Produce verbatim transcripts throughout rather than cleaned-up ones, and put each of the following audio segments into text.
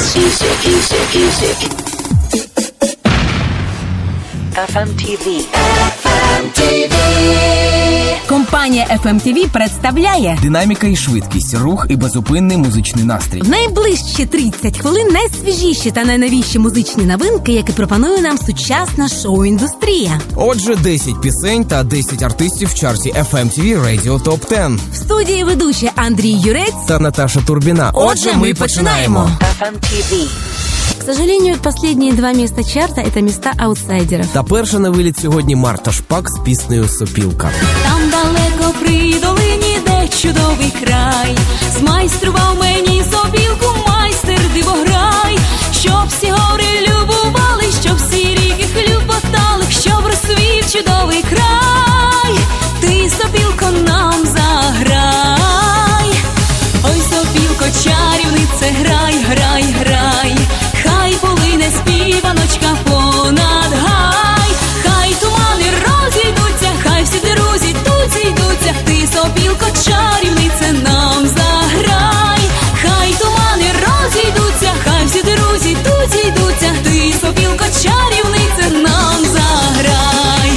еф ем ті ві. еф ем ті ві. Компанія еф ем ті ві представляє динаміка і швидкість, рух і безупинний музичний настрій. В найближчі тридцять хвилин найсвіжіші та найновіші музичні новинки, які пропонує нам сучасна шоу-індустрія. Отже, десять пісень та десять артистів в чарті еф ем ті ві Radio Top десять. В студії ведучі Андрій Юрець та Наташа Турбіна. Отже, ми починаємо. еф ем ті ві. К сожалению, последние два места чарта – это места аутсайдеров. Та перша на виліт сьогодні Марта Шпак з піснею «Сопілка». Там далеко при долині, де чудовий край, змайстрував мені сопілку майстер дивограй, щоб всі гори любували, щоб всі ріки хлюпотали, щоб розцвів чудовий край. Ти, сопілко, нам заграй. Ой, сопілко, чарівнице, грай, грай, грай. Хай полине співаночка понад гай, хай тумани розійдуться, хай всі друзі тут зійдуться. Ти, сопілко, чарівнице, нам заграй. Хай тумани розійдуться, хай всі друзі тут зійдуться. Ти, сопілко, чарівнице, нам заграй.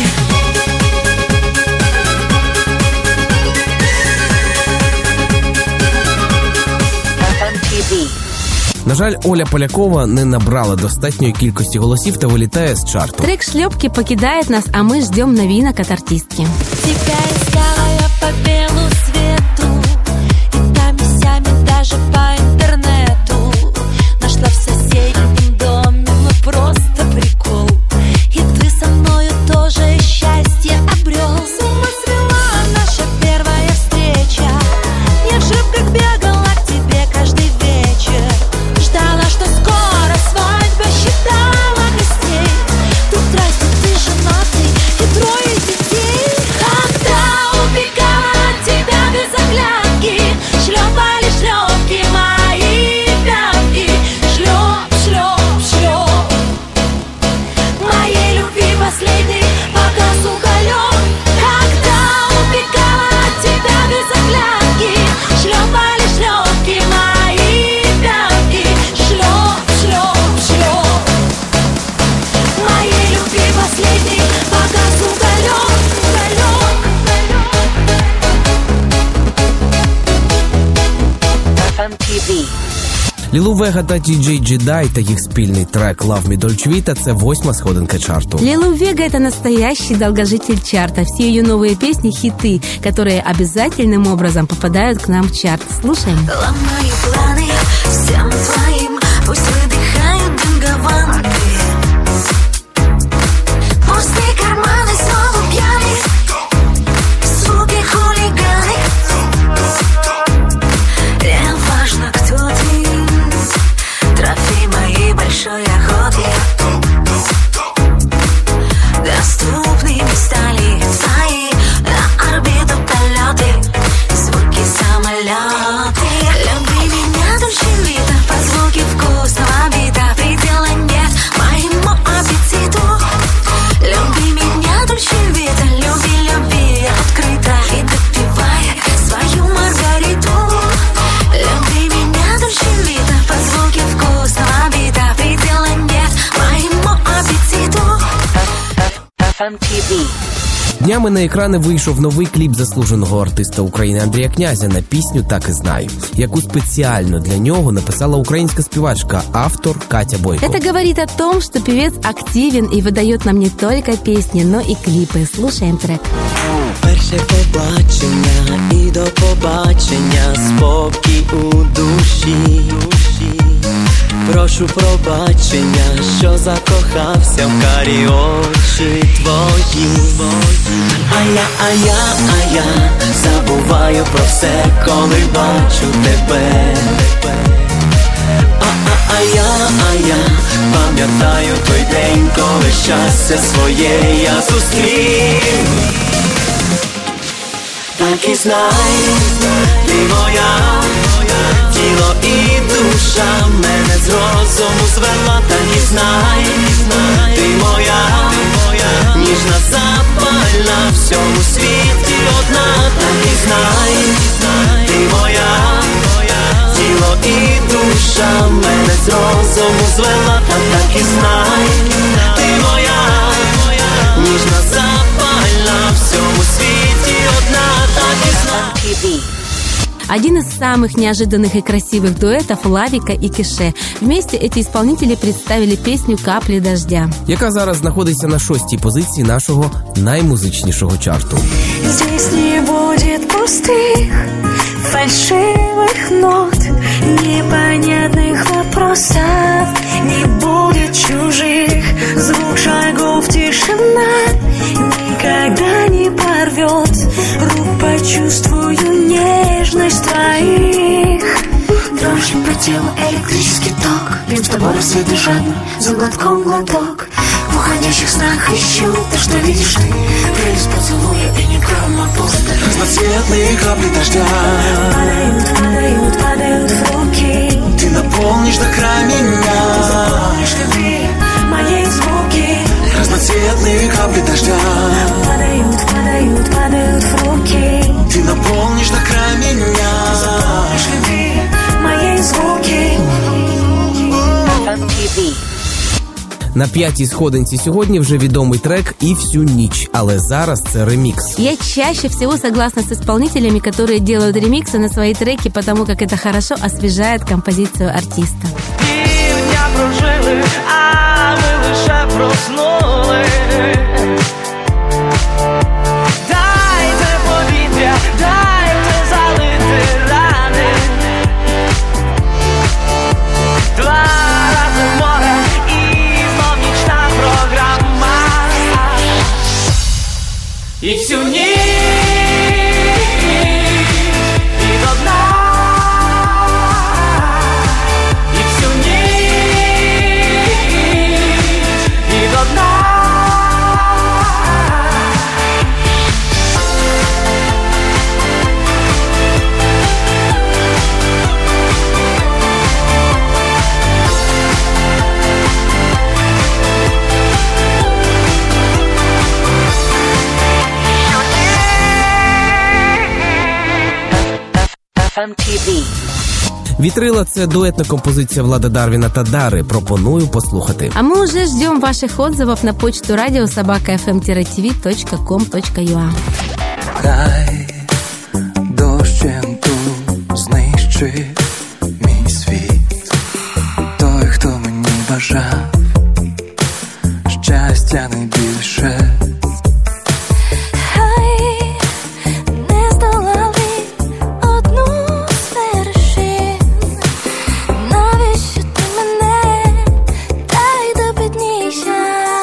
еф ем ті ві. На жаль, Оля Полякова не набрала достатньої кількості голосів та вилітає з чарту. Трек «Шлепки» покидает нас, а мы ждем новинок от артистки. Тебя искала я по белу свету, и там и сями даже по интернету. Нашла в соседнем доме, ну просто прикол. И ты со мною тоже счастье обрел. С ума свела наша первая встреча. Я в шлепках бегала к тебе каждый вечер. Ждала, что скоро свадьба, считала гостей. Тут здрасте, ты женатый и трое детей. Когда убегала от тебя без оглядки, шлепали шлепки мои пятки. Шлеп, шлеп, шлеп. Моей любви последний погас уголек. Когда убегала от тебя без оглядки, шлепали шлепки мои пятки. Шлеп, шлеп, шлеп. Моей любви последний погас уголек, уголек, еф ем ті ві. Лілу Вега та Ті Джей Джедай та їх спільний трек «Love Me Dolce Vita» – це восьма сходинка чарту. Лилу Вега – это настоящий долгожитель чарта. Все ее новые песни – хиты, которые обязательным образом попадают к нам в чарт. Слушаем. ломаю планы всем твоим, пусть выдыхают дым пустые карманы снова пьяны, суки хулиганы. Не важно, кто ты, трофей моей большой охоты. Доступными стали твои на орбиту полеты, звуки самолеты. Люби меня, Дольче Вита, по звуке вкусного бита. Предела нет моему аппетиту. Люби меня, Дольче Вита, люби, люби открыто и допивай свою маргариту. Люби меня, Дольче Вита, по звуке вкусного бита. Предела нет моему аппетиту. еф ем ті ві. Днями на екрани вийшов новий кліп заслуженого артиста України Андрія Князя на пісню «Так і знаю», яку спеціально для нього написала українська співачка, автор Катя Бойко. Это говорит о том, что певец активен и выдает нам не только песни, но и клипы. Слушаем трек. Перше побачення і до побачення, спокій у душі. Прошу пробачення, що закохався в карі очі твої. А я, а я, а я забуваю про все, коли бачу тебе. А, а, а я, а я пам'ятаю той день, коли щастя своє я зустрів. Так і знай, ти моя, тіло і душа мене з розуму звела. Так і знай, ти моя, ніжна, запальна, в всьому світі одна. Так і знай, ти моя, тіло і душа мене з розуму розуму звела, та так і знай, ти моя, ніжна, запальна, в всьому світі одна, так і знай. эф эм ти ви. Один из самых неожиданных и красивых дуэтов Лавика и Кеше. Вместе эти исполнители представили песню «Капли дождя», яка зараз знаходиться на шостій позиції нашого наймузичнішого чарту. Здесь не будет пустых, фальшивых нот, непонятных вопросов, не будет чужих, звук шагов, тишина никогда не порвет, рук почувствую нежность твоих. Дрожь по телу, электрический ток, пьем с тобой рассвет и жадно, за глотком глоток. В уходящих снах ищу то, что видишь ты, прелесть поцелуя и не грамма пусто. Разноцветные капли дождя Падают, падают, падают в руки. ты наполнишь до края меня. Ты заполнишь любви моей звуки. Разноцветные капли дождя Падают, падают, падают в руки. ты наполнишь до края меня. Ты заполнишь любви моей звуки. эф эм ти ви. На п'ятій сходинці сьогодні вже відомий трек «І всю ніч», але зараз це ремікс. Я чаще всего согласна с исполнителями, которые делают ремиксы на свои треки, потому как это хорошо освежает композицию артиста. Півдня прожили, а ми лише проснули. Дайте повітря, дайте залити рани. Два рази море і знов нічна програма. І всю ніч і до дна. І всю ніч і до дна. эф эм ти ви. «Вітрила» – це дуетна композиція Влада Дарвіна та Дари. Пропоную послухати. А мы уже ждем ваших отзывов на почту радио собака эф эм ти ви точка ком точка ю а. Хай дощем тут знищив мій світ, той, хто мені бажав щастя найбільше. Хай не здолали одну з вершин. Навіщо ти мене дай допитніся?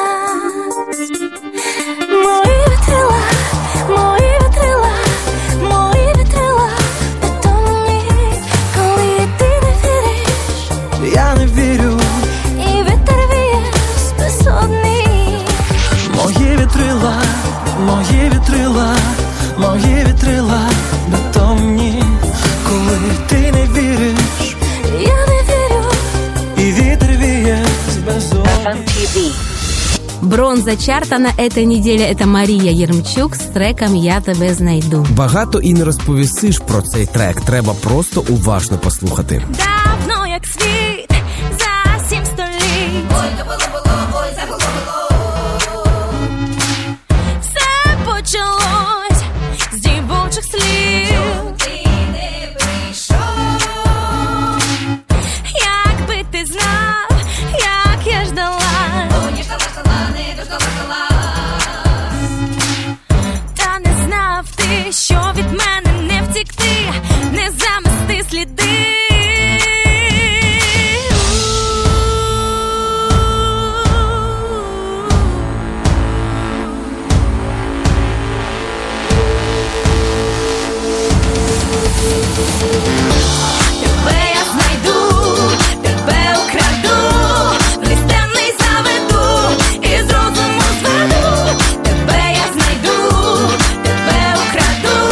Мої вітрила, мої вітрила, мої вітрила, бетонні, коли ти не віриш, Я не вірю, і вітер віє з безодні. мої вітрила, мої вітрила, мої вітрила бетонні, коли ти не віриш, Я не вірю. і вітер віє з эф безодні. эм ти ви. Бронза чарта на этой неделе – это Мария Еремчук с треком «Я тебе знайду». Багато і не розповісиш про цей трек, треба просто уважно послухати. Давно як світ за сім століть. Ой, забуло було, ой, забуло було. Все почалось з дівочих слів. Ти не прийшов. Якби ти знав, як я ждала. О, не ждала, ждала, не дождала, та не знав ти, що від мене не втікти, не замести сліди. Тебе я знайду, тебе украду, в листяний заведу і з розуму зведу. Тебе я знайду, тебе украду.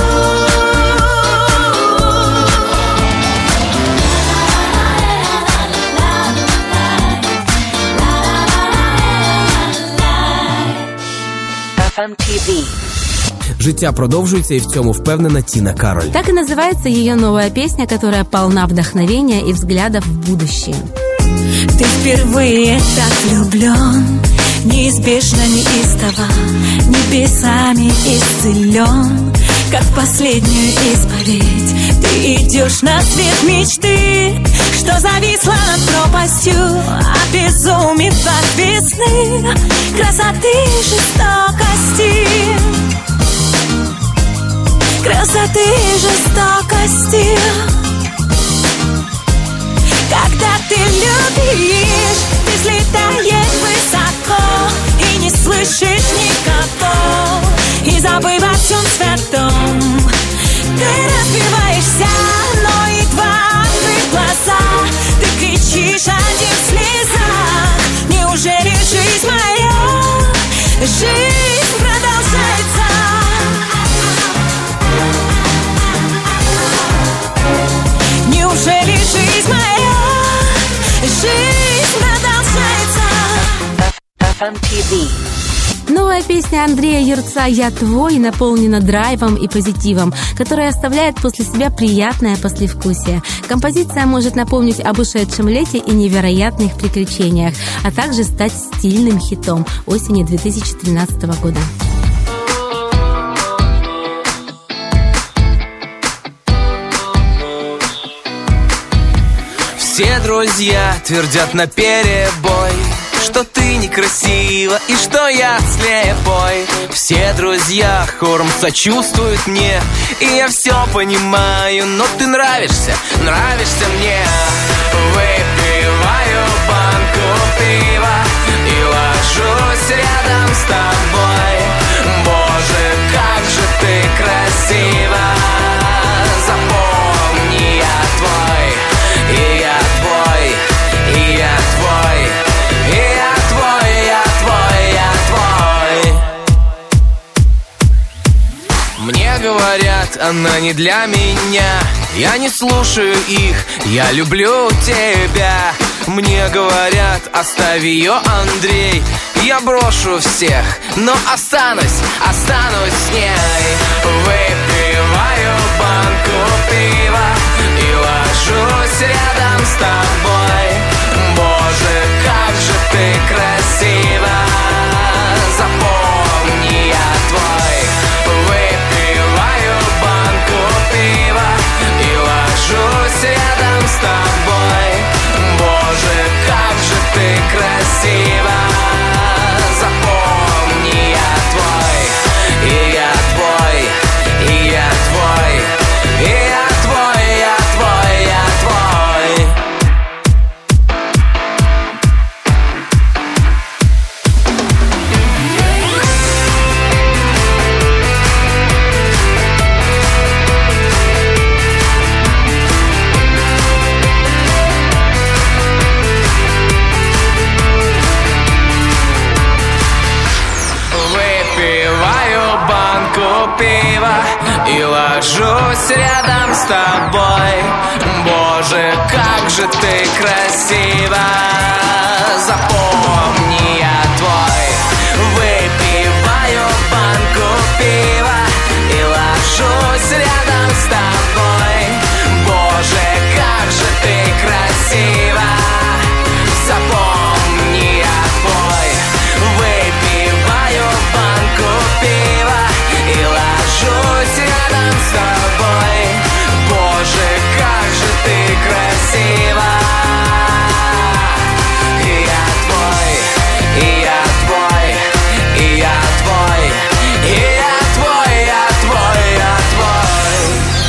эф эм ти ви. Життя продовжується, і в цьому впевнена Тіна Кароль. Так и называется ее новая песня, которая полна вдохновения и взглядов в будущее. Ты впервые так влюблен, неизбежно неистово, небесами исцелен, как в последнюю исповедь. Ты идешь на свет мечты, что зависла над пропастью, обезумев от весны, красоты и жестокости, красоты и жестокости. Когда ты любишь, ты взлетаешь высоко и не слышишь никого, и забыв о всем святом, ты разбиваешься, но едва открыв глаза, ты кричишь один в слезах: неужели жизнь моя, жизнь продолжается? Неужели жизнь моя, жизнь продолжается? эф эм ти ви. Новая песня Андрея Юрца «Я твой» наполнена драйвом и позитивом, которая оставляет после себя приятное послевкусие. Композиция может напомнить об ушедшем лете и невероятных приключениях, а также стать стильным хитом осени две тысячи тринадцатого года. Все друзья твердят наперебой, что ты некрасива и что я слепой. Все друзья хором сочувствуют мне, и я все понимаю, но ты нравишься, нравишься мне. Выпиваю банку пива и ложусь рядом с тобой. Боже, как же ты красива, запомни, я твой, и я твой, и я твой, и я твой, я твой, я твой. Мне говорят, она не для меня, я не слушаю их, я люблю тебя. Мне говорят, оставь ее, Андрей, я брошу всех, но останусь, останусь с ней. Выпиваю банку пива и ложусь рядом с тобой. Боже, как же ты красива, запомни, я твой. Выпиваю банку пива и ложусь рядом с тобой. Боже, как же ты красива, запомни, я твой, и я твой, и я твой, и я твой, я твой, я твой. Выпиваю банку пива и ложусь рядом с тобой. Боже, как же ты красива, запомни, я твой. Выпиваю банку пива и ложусь рядом с тобой. Боже, как же ты красива, запомни, я твой. Выпиваю банку пива и ложусь рядом с тобой. Боже, как же ты красива. И я твой, и я твой, и я твой, и я твой, я твой, я твой.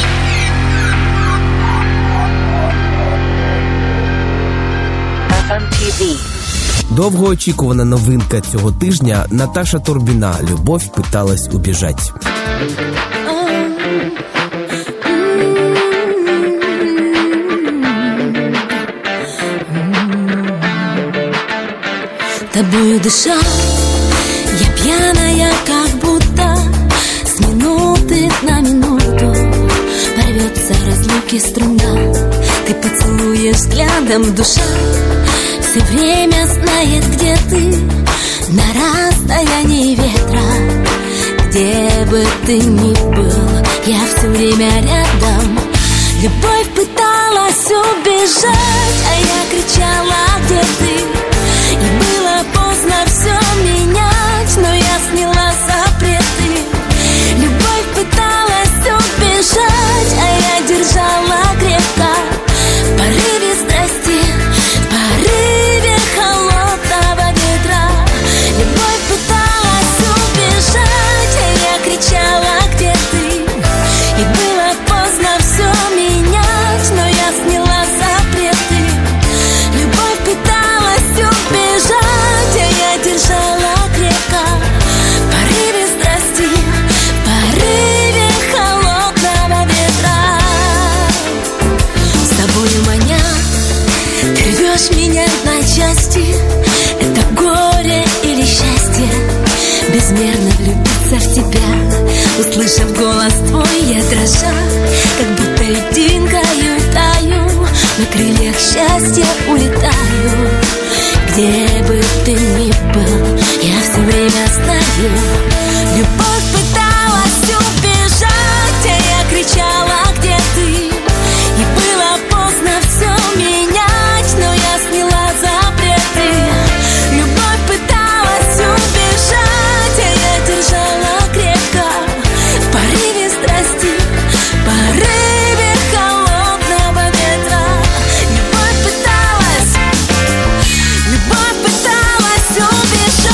эф эм ти ви. Довгоочікувана новинка цього тижня – Наташа Турбіна «Любов питалась убіжать». Тобою дышать, я пьяная, как будто с минуты на минуту порвется разлуки струна. Ты поцелуешь взглядом, душа все время знает, где ты, на расстоянии ветра. Где бы ты ни был, я все время рядом. Любовь пыталась убежать, а я кричала менять на части. Это горе или счастье, безмерно влюбиться в тебя. Услышав голос твой, я дрожа, как будто льдинкою таю, на крыльях счастья улетаю. Где бы ты ни был, я все время знаю. Любовь пыталась убежать, а я кричала, где ты? И было поздно все менять, но я сняла запреты. Любовь пыталась убежать, а я держала крепко. В порыве страсти, в порыве холодного ветра. Любовь пыталась, любовь пыталась убежать.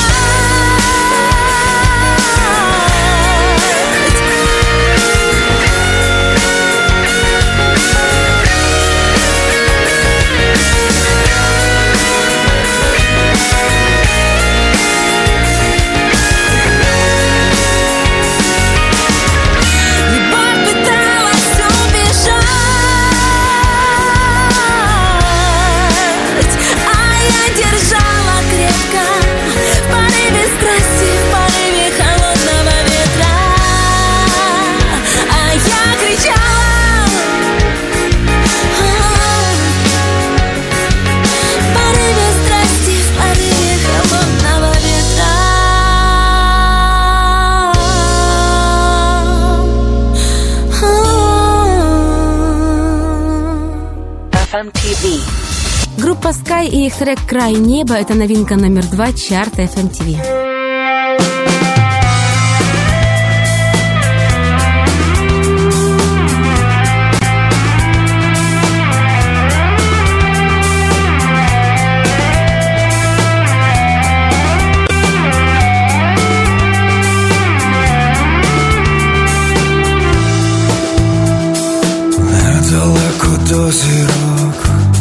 эф эм ти ви. Группа Sky и их трек «Край неба» — это новинка номер два чарта эф эм ти ви. Недалеко до зірок,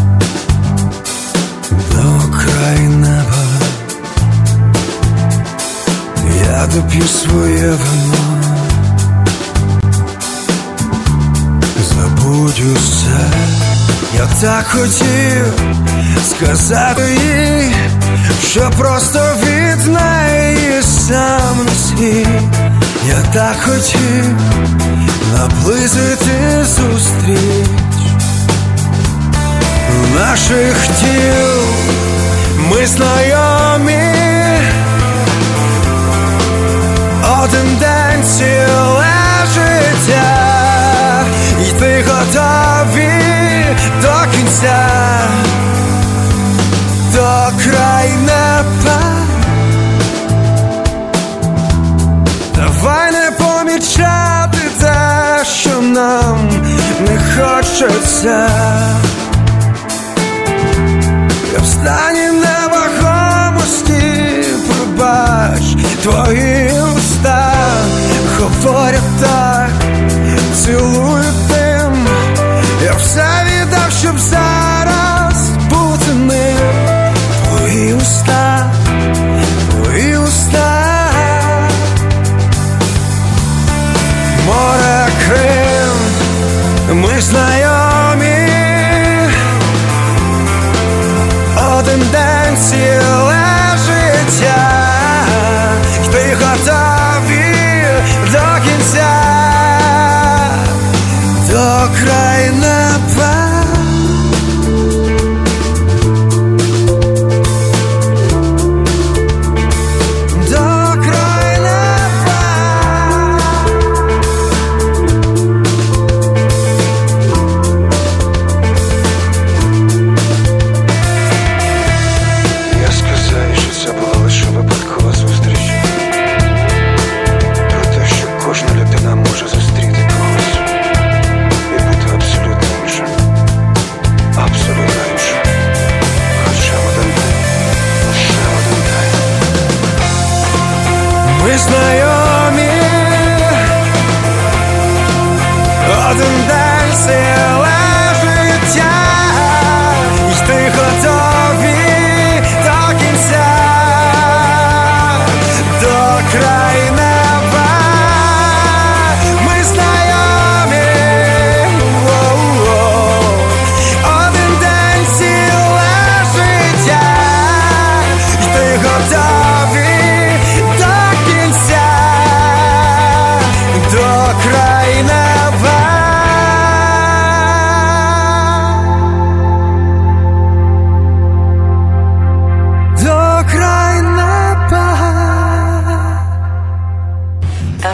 до краю неба, я доп'ю своє вино, забудь усе. Я так хотів сказати їй, що просто від неї сам не свій. Я так хотів наблизити зустріч наших тіл. Ми знайомі, один день ціле життя, йти готові до кінця, до край неба. Давай не помічати те, що нам не хочеться. Я в стані невагомості, пробач, твої уста говорять так, цілують тим. Я все віддав, щоб зараз бути ним. Твої уста, твої уста. Море, Крим, ми знайомі, один день ціле життя, йти готові до кінця, до край неба. Знайомі, один день ціле життя, йти готові до кінця, до край неба. Ми знайомі, один день ціле життя.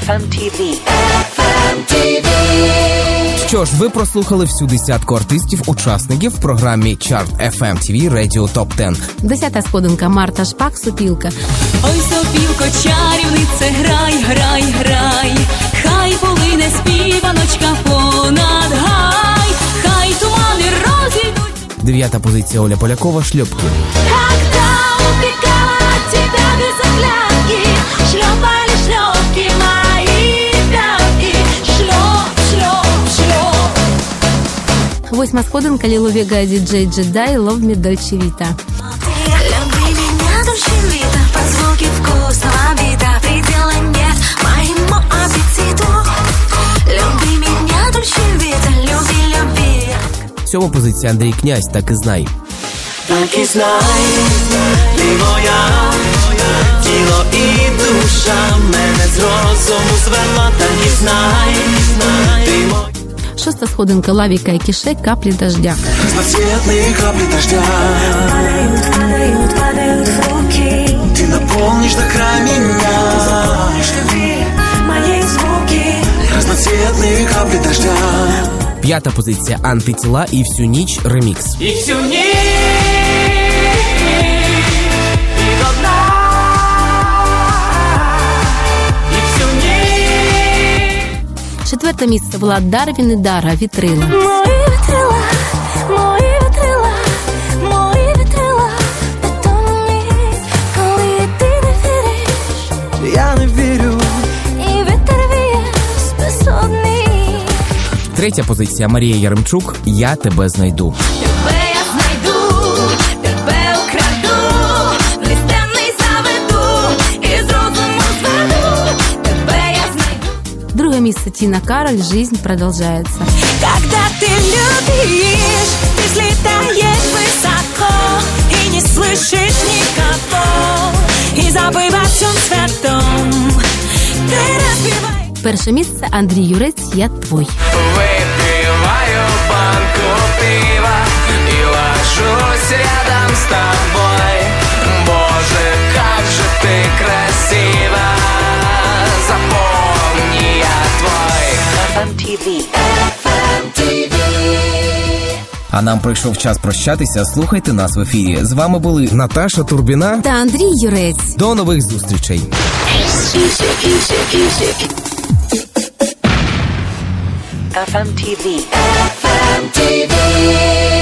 еф ем ті ві. еф ем ті ві. Що ж, ви прослухали всю десятку артистів-учасників в програмі Chart еф ем ті ві Radio Top десять. Десята сходинка Марта Шпак, «Сопілка». Ой, сопілко, чарівнице, грай, грай, грай, хай полине співаночка понад гай, хай тумани розійдуть. Дев'ята позиція Оля Полякова, «Шльопки». Когда убегала от тебя без оглядки, шлепали шлепки мои пятки. Шлеп, шлеп, шлеп. Восьма сходинка Лилу Вега, диджей Джедай, «Love Me Dolce Vita». Люби меня, Дольче Вита, под звуки вкусного бита. Предела нет моему аппетиту. Люби меня, Дольче Вита, люби, люби. Сьома позиція Андрій Князь, «Так і знай». Так і знай, ти моя, тіло і душа мене з розуму звела, так і знай, ти моя. Шоста сходинка Лавіка і Кіше, «Каплі дождя». Разноцветные капли дождя. Падают, падают, падают в руки. Ты наполнишь до края меня. Любви моей звуки. Разноцветные капли дождя. П'ята позиція Антитіла і «Всю ніч» ремікс. І всю ніч, і до дна, і всю ніч. Четверте місце Влад Дарвін і Дара, «Вітрила». Мої вітрила, мої вітрила, мої вітрила. Бетонні, коли ти не віриш. Я не вірю. І вітер віє безсонний. Третя позиція Марія Яремчук, «Я тебе знайду». Тебе я знайду, тебе украду, листяний заведу, і з розуму зведу, тебе я знайду. Друге місце Тіна Кароль, «Жизнь продовжується». Когда ты любишь, ты взлетаешь высоко и не слышишь никого, и забыв о всем святом, ты разбиваешь. Перше місце Андрій Юрець, «Я твой». Выпиваю банку пива и ложусь рядом с тобой. Боже, как же ты красива, запомни, я твой. еф ем ті ві. еф ем ті ві. А нам прийшов час прощатися. Слухайте нас в ефірі. З вами були Наташа Турбіна Та Андрій Юрець. До нових зустрічей. еф ем ті ві. еф ем ті ві.